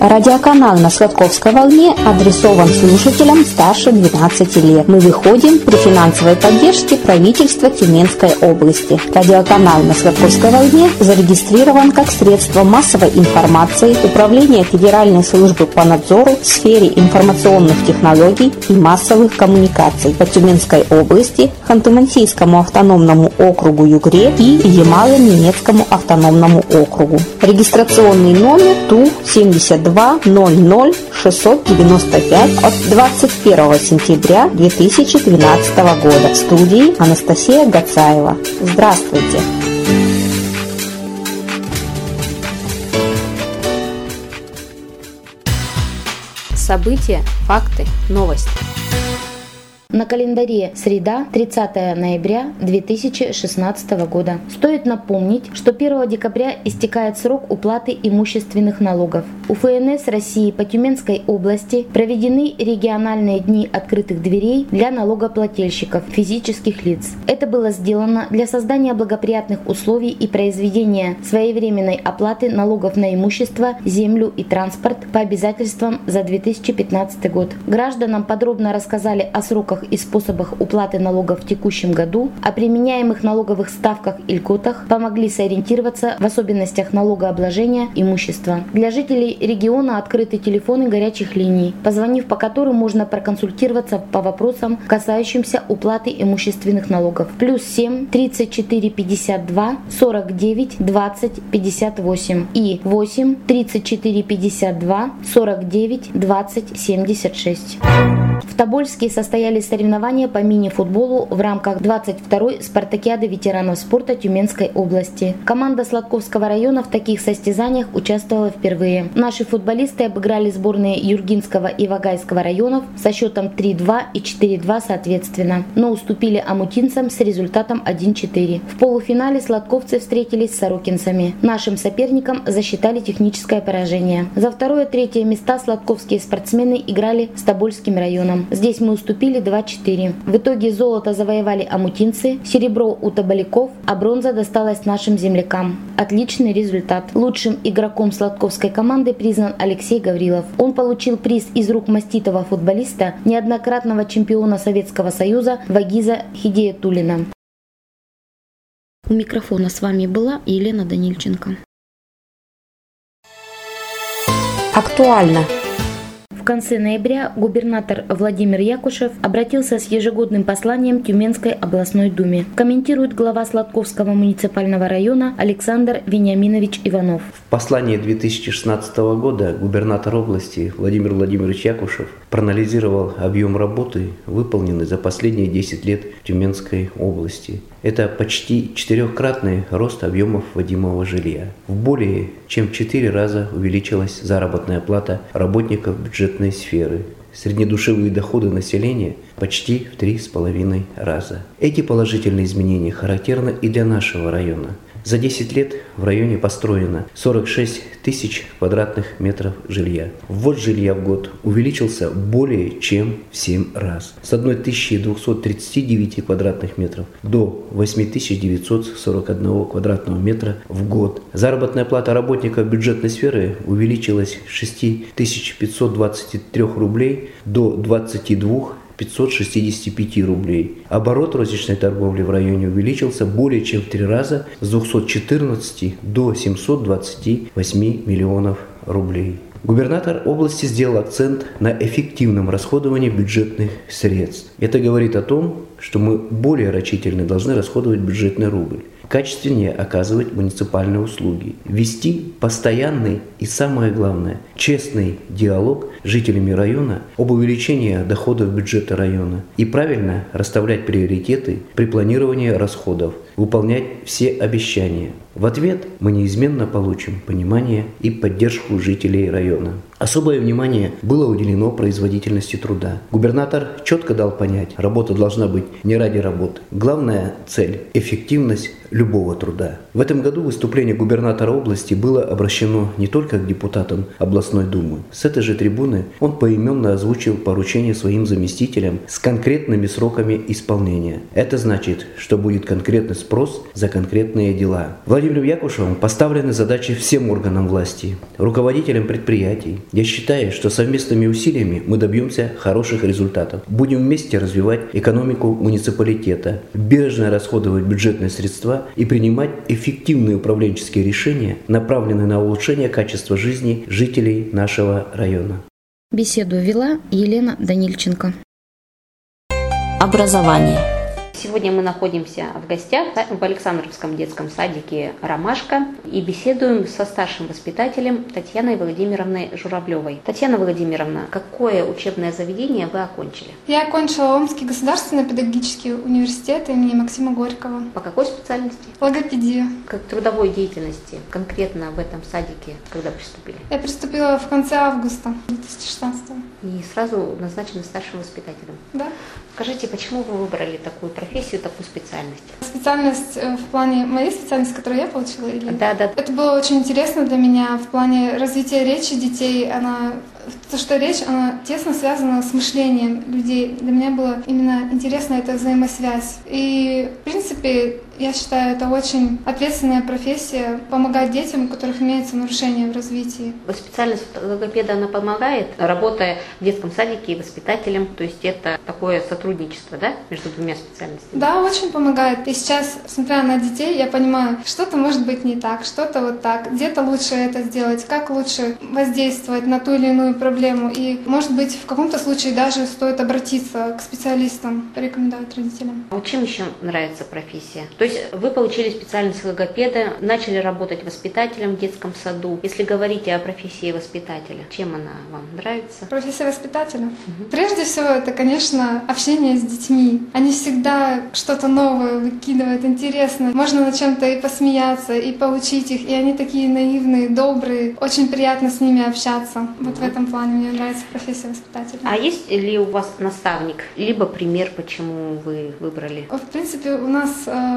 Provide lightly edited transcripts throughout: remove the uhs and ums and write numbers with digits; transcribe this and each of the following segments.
Радиоканал на Сладковской волне адресован слушателям старше 12 лет. Мы выходим при финансовой поддержке правительства Тюменской области. Радиоканал на Сладковской волне зарегистрирован как средство массовой информации Управления Федеральной службы по надзору в сфере информационных технологий и массовых коммуникаций по Тюменской области, Ханты-Мансийскому автономному округу Югре и Ямало-Ненецкому автономному округу. Регистрационный номер ТУ 72 00 695 от 21 сентября 2012 года. В студии Анастасия Гацаева. Здравствуйте! События, факты, новости. На календаре среда, 30 ноября 2016 года. Стоит напомнить, что 1 декабря истекает срок уплаты имущественных налогов. У ФНС России по Тюменской области проведены региональные дни открытых дверей для налогоплательщиков, физических лиц. Это было сделано для создания благоприятных условий и произведения своевременной оплаты налогов на имущество, землю и транспорт по обязательствам за 2015 год. Гражданам подробно рассказали о сроках и способах уплаты налогов в текущем году, о применяемых налоговых ставках и льготах, помогли сориентироваться в особенностях налогообложения имущества. Для жителей региона открыты телефоны горячих линий, позвонив по которым можно проконсультироваться по вопросам, касающимся уплаты имущественных налогов. +7 34 52 49 20 58 и 8 34 52 49 20 76. В Тобольске состоялись соревнования по мини-футболу в рамках 22-й спартакиады ветеранов спорта Тюменской области. Команда Сладковского района в таких состязаниях участвовала впервые. Наши футболисты обыграли сборные Юргинского и Вагайского районов со счетом 3-2 и 4-2 соответственно, но уступили амутинцам с результатом 1-4. В полуфинале сладковцы встретились с сорокинцами. Нашим соперникам засчитали техническое поражение. За 2-3 места сладковские спортсмены играли с Тобольским районом. Здесь мы уступили 2-4. В итоге золото завоевали амутинцы, серебро у тоболяков, а бронза досталась нашим землякам. Отличный результат. Лучшим игроком сладковской команды признан Алексей Гаврилов. Он получил приз из рук маститого футболиста, неоднократного чемпиона Советского Союза Вагиза Хидиятуллина. У микрофона с вами была Елена Данильченко. Актуально. В конце ноября губернатор Владимир Якушев обратился с ежегодным посланием Тюменской областной думе. Комментирует глава Сладковского муниципального района Александр Вениаминович Иванов. В послании 2016 года губернатор области Владимир Владимирович Якушев проанализировал объем работы, выполненный за последние 10 лет в Тюменской области. Это почти 4-кратный рост объемов вводимого жилья. В более чем 4 раза увеличилась заработная плата работников бюджетной сферы. Среднедушевые доходы населения почти в 3,5 раза. Эти положительные изменения характерны и для нашего района. За 10 лет в районе построено 46 тысяч квадратных метров жилья. Ввод жилья в год увеличился более чем в 7 раз. С 1239 квадратных метров до 8941 квадратного метра в год. Заработная плата работников бюджетной сферы увеличилась с 6523 рублей до 22 565 рублей. Оборот розничной торговли в районе увеличился более чем в 3 раза с 214 до 728 миллионов рублей. Губернатор области сделал акцент на эффективном расходовании бюджетных средств. Это говорит о том, что мы более рачительно должны расходовать бюджетный рубль, качественнее оказывать муниципальные услуги, вести постоянный и, самое главное, честный диалог с жителями района об увеличении доходов бюджета района и правильно расставлять приоритеты при планировании расходов, выполнять все обещания. В ответ мы неизменно получим понимание и поддержку жителей района. Особое внимание было уделено производительности труда. Губернатор четко дал понять, работа должна быть не ради работы. Главная цель – эффективность любого труда. В этом году выступление губернатора области было обращено не только к депутатам областной думы. С этой же трибуны он поименно озвучил поручения своим заместителям с конкретными сроками исполнения. Это значит, что будет конкретный спрос за конкретные дела. Владимир Владимиром Якушевым поставлены задачи всем органам власти, руководителям предприятий. Я считаю, что совместными усилиями мы добьемся хороших результатов. Будем вместе развивать экономику муниципалитета, бережно расходовать бюджетные средства и принимать эффективные управленческие решения, направленные на улучшение качества жизни жителей нашего района. Беседу вела Елена Данильченко. Образование. Сегодня мы находимся в гостях в Александровском детском садике «Ромашка» и беседуем со старшим воспитателем Татьяной Владимировной Журавлевой. Татьяна Владимировна, какое учебное заведение вы окончили? Я окончила Омский государственный педагогический университет имени Максима Горького. По какой специальности? Логопедия. Как трудовой деятельности конкретно в этом садике, когда приступили? Я приступила в конце августа 2016. И сразу назначены старшим воспитателем. Да. Скажите, почему вы выбрали такую профессию, такую специальность? Специальность в плане моей специальности, которую я получила? Или... Да. Это было очень интересно для меня в плане развития речи детей. То, что речь, она тесно связана с мышлением людей. Для меня было именно интересна эта взаимосвязь. И, в принципе, я считаю, это очень ответственная профессия — помогать детям, у которых имеется нарушение в развитии. Специальность логопеда, она помогает, работая в детском садике и воспитателем, то есть это такое сотрудничество, да, между двумя специальностями? Да, очень помогает. И сейчас, смотря на детей, я понимаю, что-то может быть не так, что-то вот так, где-то лучше это сделать, как лучше воздействовать на ту или иную проблему. И, может быть, в каком-то случае даже стоит обратиться к специалистам, порекомендовать родителям. А чем еще нравится профессия? То есть вы получили специальность логопеда, начали работать воспитателем в детском саду. Если говорить о профессии воспитателя, чем она вам нравится? Профессия воспитателя? Прежде всего, это, конечно, общение с детьми. Они всегда что-то новое выкидывают, интересное. Можно над чем-то и посмеяться, и поучить их. И они такие наивные, добрые. Очень приятно с ними общаться. Вот в этом плане мне нравится профессия воспитателя. А есть ли у вас наставник, либо пример, почему вы выбрали? В принципе, у нас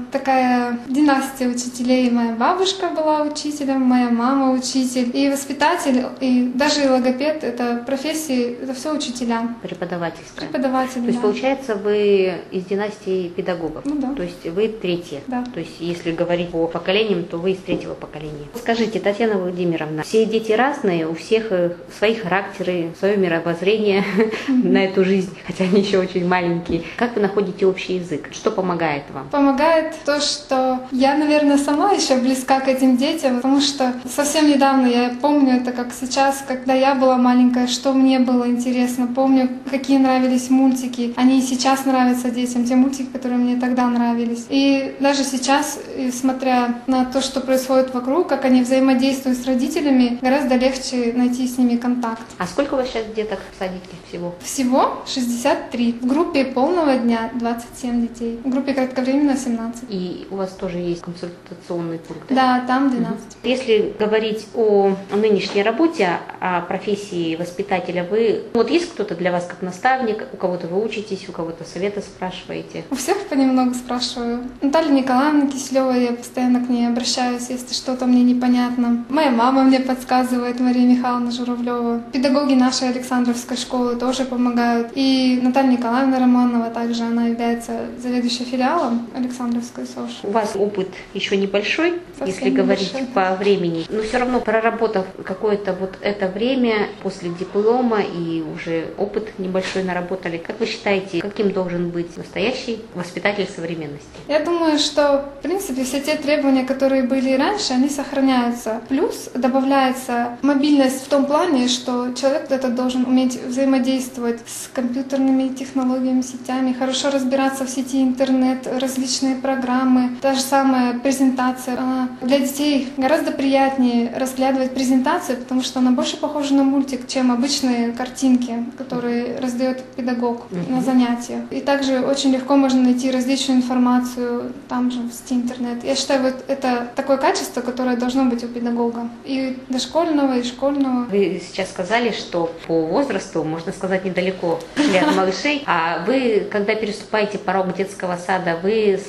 такая династия учителей. Моя бабушка была учителем, моя мама учитель, и воспитатель, и даже и логопед — это профессии, это все учителя. Преподавательская. Преподаватель, То есть, да. получается, вы из династии педагогов? Ну да. То есть вы третья? Да. То есть, если говорить по поколениям, то вы из третьего поколения. Скажите, Татьяна Владимировна, все дети разные, у всех свои характеры, свое мировоззрение на эту жизнь, хотя они еще очень маленькие. Как вы находите общий язык? Что помогает вам? Помогает то, что я, наверное, сама еще близка к этим детям, потому что совсем недавно, я помню это как сейчас, когда я была маленькая, что мне было интересно, помню, какие нравились мультики. Они и сейчас нравятся детям, те мультики, которые мне тогда нравились. И даже сейчас, смотря на то, что происходит вокруг, как они взаимодействуют с родителями, гораздо легче найти с ними контакт. А сколько у вас сейчас деток в садике всего? Всего 63. В группе полного дня 27 детей. В группе кратковременно 17. И у вас тоже есть консультационный пункт? Да, там 12. Если говорить о нынешней работе, о профессии воспитателя, вот есть кто-то для вас как наставник, у кого-то вы учитесь, у кого-то совета спрашиваете? У всех понемногу спрашиваю. Наталья Николаевна Киселева, я постоянно к ней обращаюсь, если что-то мне непонятно. Моя мама мне подсказывает, Мария Михайловна Журавлева. Педагоги нашей Александровской школы тоже помогают. И Наталья Николаевна Романова, также она является заведующей филиалом Александровской СОЖ. У вас опыт еще небольшой, Совсем если говорить небольшой. по времени, но все равно проработав какое-то вот это время после диплома и уже опыт небольшой наработали, как вы считаете, каким должен быть настоящий воспитатель современности? Я думаю, что, в принципе, все те требования, которые были и раньше, они сохраняются. Плюс добавляется мобильность в том плане, что человек этот должен уметь взаимодействовать с компьютерными технологиями, сетями, хорошо разбираться в сети интернет, различные программы. Та же самая презентация. Она для детей гораздо приятнее разглядывать презентацию, потому что она больше похожа на мультик, чем обычные картинки, которые раздает педагог на занятиях. И также очень легко можно найти различную информацию там же в сети интернет. Я считаю, вот это такое качество, которое должно быть у педагога. И дошкольного, и школьного. Вы сейчас сказали, что по возрасту, можно сказать, недалеко шли от малышей, а вы, когда переступаете порог детского сада, вы становитесь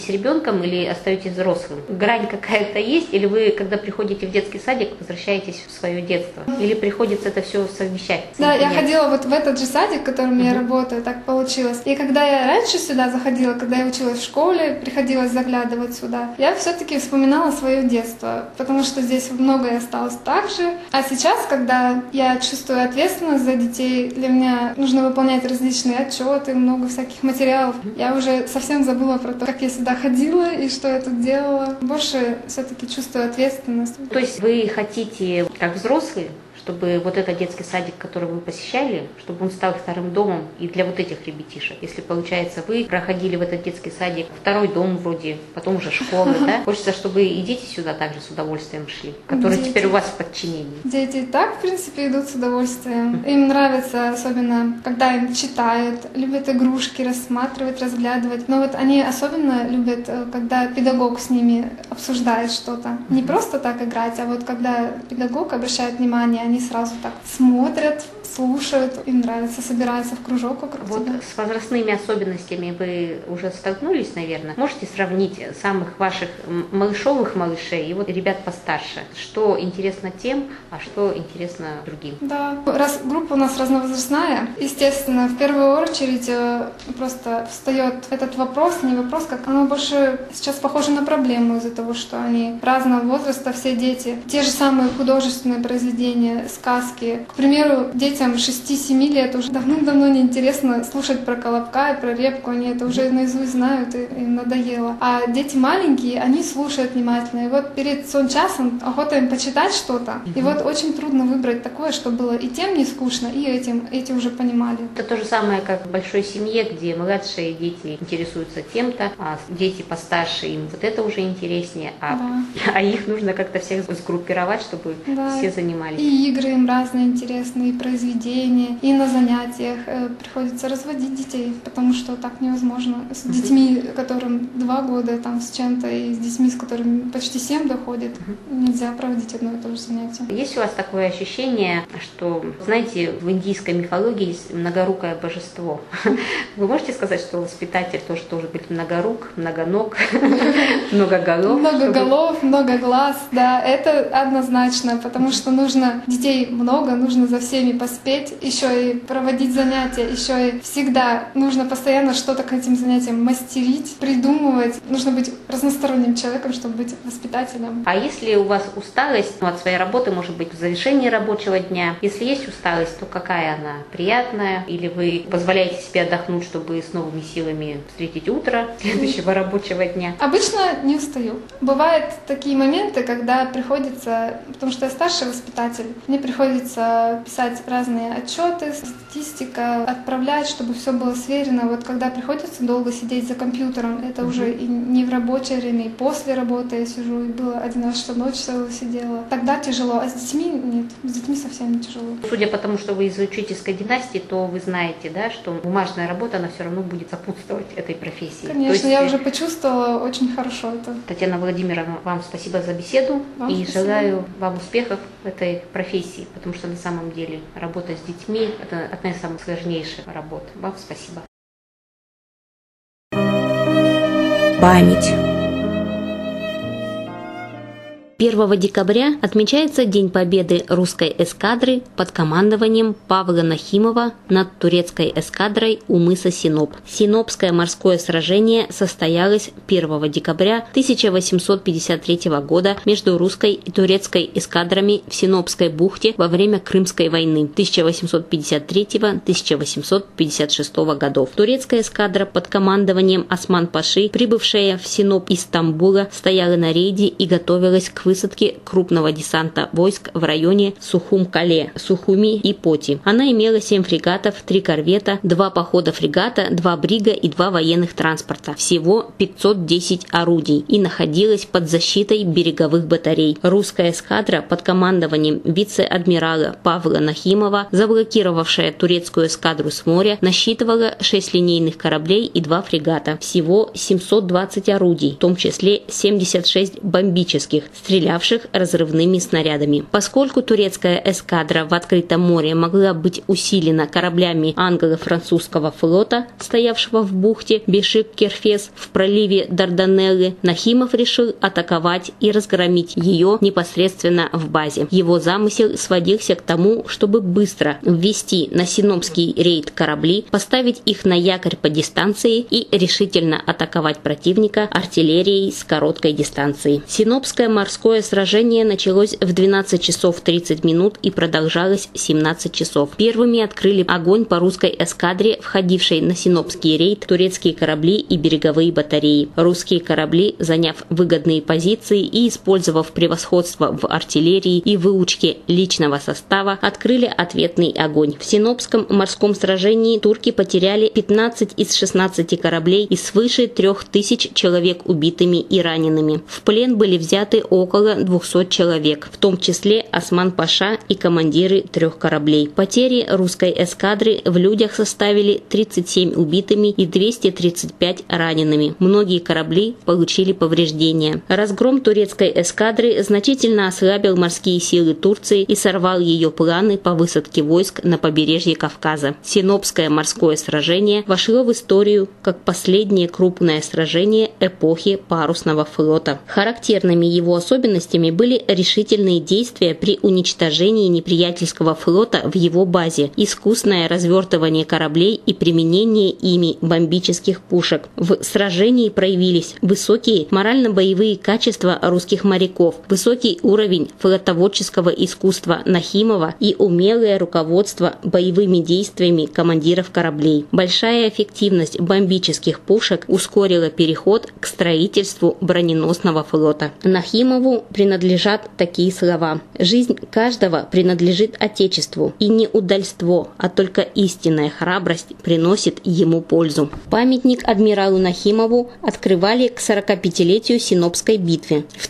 остаетесь ребенком или остаетесь взрослым? Грань какая-то есть? Или вы, когда приходите в детский садик, возвращаетесь в свое детство? Или приходится это все совмещать? Да, я ходила вот в этот же садик, в котором я работаю, так получилось. И когда я раньше сюда заходила, когда я училась в школе, приходилось заглядывать сюда, я все-таки вспоминала свое детство, потому что здесь многое осталось так же. А сейчас, когда я чувствую ответственность за детей, для меня нужно выполнять различные отчеты, много всяких материалов, я уже совсем забыла про то, как я сюда ходила и что я тут делала. Больше все-таки чувствую ответственность. То есть вы хотите, как взрослые, чтобы вот этот детский садик, который вы посещали, чтобы он стал вторым домом и для вот этих ребятишек. Если, получается, вы проходили в этот детский садик, второй дом вроде, потом уже школы, да? Хочется, чтобы и дети сюда также с удовольствием шли, которые теперь у вас в подчинении. Дети и так, в принципе, идут с удовольствием. Им нравится, особенно, когда им читают, любят игрушки рассматривать, разглядывать. Но вот они особенно любят, когда педагог с ними обсуждает что-то. Не просто так играть, а вот когда педагог обращает внимание, они сразу так смотрят, слушают, им нравится, собираются в кружок вокруг тебя. С возрастными особенностями вы уже столкнулись, наверное. Можете сравнить самых ваших малышовых малышей и вот ребят постарше? Что интересно тем, а что интересно другим? Да, раз группа у нас разновозрастная, естественно, в первую очередь просто встает этот вопрос, не вопрос, как оно больше сейчас похоже на проблему из-за того, что они разного возраста, все дети. Те же самые художественные произведения, сказки. К примеру, детям 6-7 лет уже давным-давно неинтересно слушать про Колобка и про Репку, они это уже наизусть знают, и им надоело. А дети маленькие, они слушают внимательно. И вот перед сон-часом охота им почитать что-то. И вот очень трудно выбрать такое, что было и тем не скучно, и этим. Эти уже понимали. Это то же самое, как в большой семье, где младшие дети интересуются тем-то, а дети постарше им вот это уже интереснее, а их нужно как-то всех сгруппировать, чтобы все занимались. И игры им разные интересные, и произведения, и на занятиях приходится разводить детей, потому что так невозможно. С детьми, которым 2 года там с чем-то, и с детьми, с которыми почти 7 доходит, нельзя проводить одно и то же занятие. Есть у вас такое ощущение, что, знаете, в индийской мифологии есть многорукое божество? Вы можете сказать, что воспитатель тоже должен быть многорук, многоног, многоголов? Много голов, много глаз, да, это однозначно, потому что нужно детей много, нужно за всеми поспеть, еще и проводить занятия, еще и всегда нужно постоянно что-то к этим занятиям мастерить, придумывать. Нужно быть разносторонним человеком, чтобы быть воспитателем. А если у вас усталость от своей работы, может быть, в завершении рабочего дня, если есть усталость, то какая она? Приятная? Или вы позволяете себе отдохнуть, чтобы с новыми силами встретить утро следующего рабочего дня? Обычно не устаю. Бывают такие моменты, когда приходится, потому что я старший воспитатель, мне приходится писать разные отчеты, статистика, отправлять, чтобы все было сверено. Вот когда приходится долго сидеть за компьютером, это уже и не в рабочее время, и после работы я сижу, и было один раз, что ночь целую сидела. Тогда тяжело, а с детьми нет, с детьми совсем не тяжело. Судя по тому, что вы из учительской династии, то вы знаете, да, что бумажная работа, она все равно будет сопутствовать этой профессии. Конечно, я уже почувствовала очень хорошо это. Татьяна Владимировна, вам спасибо за беседу и желаю вам успехов в этой профессии, потому что на самом деле работа с детьми – это одна из самых сложнейших работ. Вам спасибо. Память. 1 декабря отмечается День победы русской эскадры под командованием Павла Нахимова над турецкой эскадрой у мыса Синоп. Синопское морское сражение состоялось 1 декабря 1853 года между русской и турецкой эскадрами в Синопской бухте во время Крымской войны 1853-1856 годов. Турецкая эскадра под командованием Осман-Паши, прибывшая в Синоп из Стамбула, стояла на рейде и готовилась к высадки крупного десанта войск в районе Сухум-Кале, Сухуми и Поти. Она имела 7 фрегатов, 3 корвета, 2 похода фрегата, 2 брига и 2 военных транспорта. Всего 510 орудий и находилась под защитой береговых батарей. Русская эскадра под командованием вице-адмирала Павла Нахимова, заблокировавшая турецкую эскадру с моря, насчитывала 6 линейных кораблей и 2 фрегата. Всего 720 орудий, в том числе 76 бомбических, стреляющих стрелявших разрывными снарядами. Поскольку турецкая эскадра в открытом море могла быть усилена кораблями англо-французского флота, стоявшего в бухте Бешик-Керфес в проливе Дарданеллы, Нахимов решил атаковать и разгромить ее непосредственно в базе. Его замысел сводился к тому, чтобы быстро ввести на Синопский рейд корабли, поставить их на якорь по дистанции и решительно атаковать противника артиллерией с короткой дистанции. Синопское морское сражение началось в 12 часов 30 минут и продолжалось 17 часов. Первыми открыли огонь по русской эскадре, входившей на Синопский рейд, турецкие корабли и береговые батареи. Русские корабли, заняв выгодные позиции и использовав превосходство в артиллерии и выучке личного состава, открыли ответный огонь. В Синопском морском сражении турки потеряли 15 из 16 кораблей и свыше 3000 человек убитыми и ранеными. В плен были взяты около 200 человек, в том числе Осман-паша и командиры 3 кораблей. Потери русской эскадры в людях составили 37 убитыми и 235 ранеными. Многие корабли получили повреждения. Разгром турецкой эскадры значительно ослабил морские силы Турции и сорвал ее планы по высадке войск на побережье Кавказа. Синопское морское сражение вошло в историю как последнее крупное сражение эпохи парусного флота. Характерными его особенностями были решительные действия при уничтожении неприятельского флота в его базе, искусное развертывание кораблей и применение ими бомбических пушек. В сражении проявились высокие морально-боевые качества русских моряков, высокий уровень флотоводческого искусства Нахимова и умелое руководство боевыми действиями командиров кораблей. Большая эффективность бомбических пушек ускорила переход к строительству броненосного флота. Нахимову принадлежат такие слова: «Жизнь каждого принадлежит Отечеству, и не удальство, а только истинная храбрость приносит ему пользу». Памятник адмиралу Нахимову открывали к 45-летию Синопской битвы в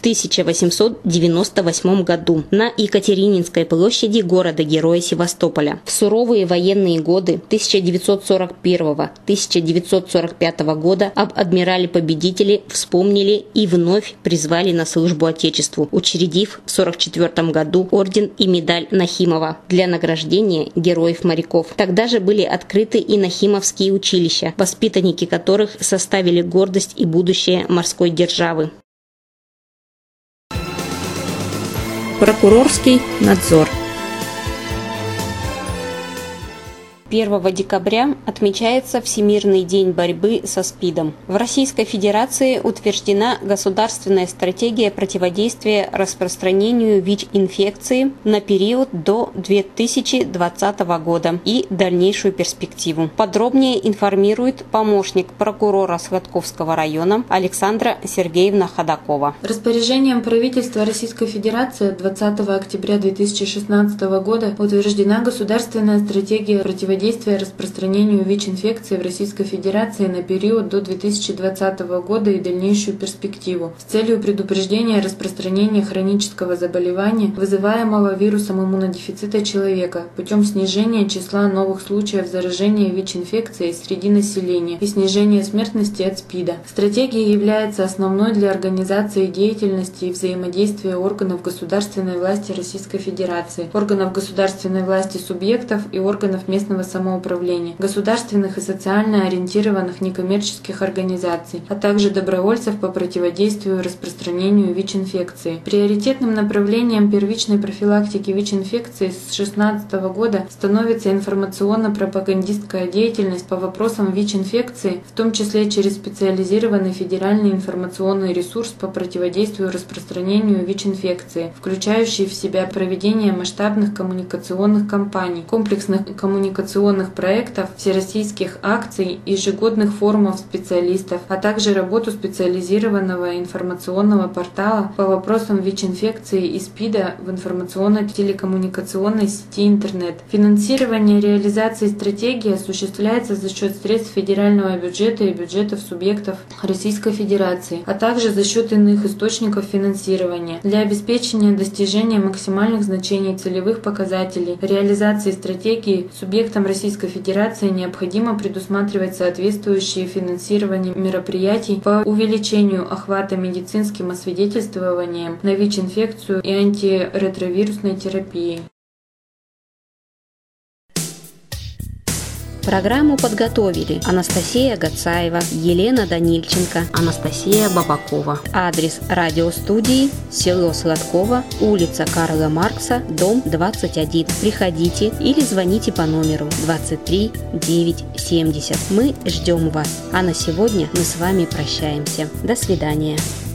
1898 году на Екатерининской площади города-героя Севастополя. В суровые военные годы 1941-1945 года об адмирале-победителе вспомнили и вновь призвали на службу Отечеству, учредив в 1944 году орден и медаль Нахимова для награждения героев-моряков. Тогда же были открыты и Нахимовские училища, воспитанники которых составили гордость и будущее морской державы. Прокурорский надзор. 1 декабря отмечается Всемирный день борьбы со СПИДом. В Российской Федерации утверждена государственная стратегия противодействия распространению ВИЧ-инфекции на период до 2020 года и дальнейшую перспективу. Подробнее информирует помощник прокурора Сладковского района Александра Сергеевна Ходакова. Распоряжением правительства Российской Федерации 20 октября 2016 года утверждена государственная стратегия противодействия распространению ВИЧ-инфекции в Российской Федерации на период до 2020 года и дальнейшую перспективу с целью предупреждения распространения хронического заболевания, вызываемого вирусом иммунодефицита человека, путем снижения числа новых случаев заражения ВИЧ-инфекцией среди населения и снижения смертности от СПИДа. Стратегия является основной для организации деятельности и взаимодействия органов государственной власти Российской Федерации, органов государственной власти субъектов и органов местного самоуправления, государственных и социально ориентированных некоммерческих организаций, а также добровольцев по противодействию распространению ВИЧ-инфекции. Приоритетным направлением первичной профилактики ВИЧ-инфекции с 2016 года становится информационно-пропагандистская деятельность по вопросам ВИЧ-инфекции, в том числе через специализированный федеральный информационный ресурс по противодействию распространению ВИЧ-инфекции, включающий в себя проведение масштабных коммуникационных кампаний, комплексных коммуникационных проектов, всероссийских акций, ежегодных форумов специалистов, а также работу специализированного информационного портала по вопросам ВИЧ-инфекции и СПИДа в информационно-телекоммуникационной сети интернет. Финансирование реализации стратегии осуществляется за счет средств федерального бюджета и бюджетов субъектов Российской Федерации, а также за счет иных источников финансирования. Для обеспечения достижения максимальных значений целевых показателей реализации стратегии субъектам Российской Федерации необходимо предусматривать соответствующее финансирование мероприятий по увеличению охвата медицинским освидетельствованием на ВИЧ-инфекцию и антиретровирусной терапии. Программу подготовили Анастасия Гацаева, Елена Данильченко, Анастасия Бабакова. Адрес радиостудии: село Сладково, улица Карла Маркса, дом 21. Приходите или звоните по номеру 23 970. Мы ждем вас. А на сегодня мы с вами прощаемся. До свидания.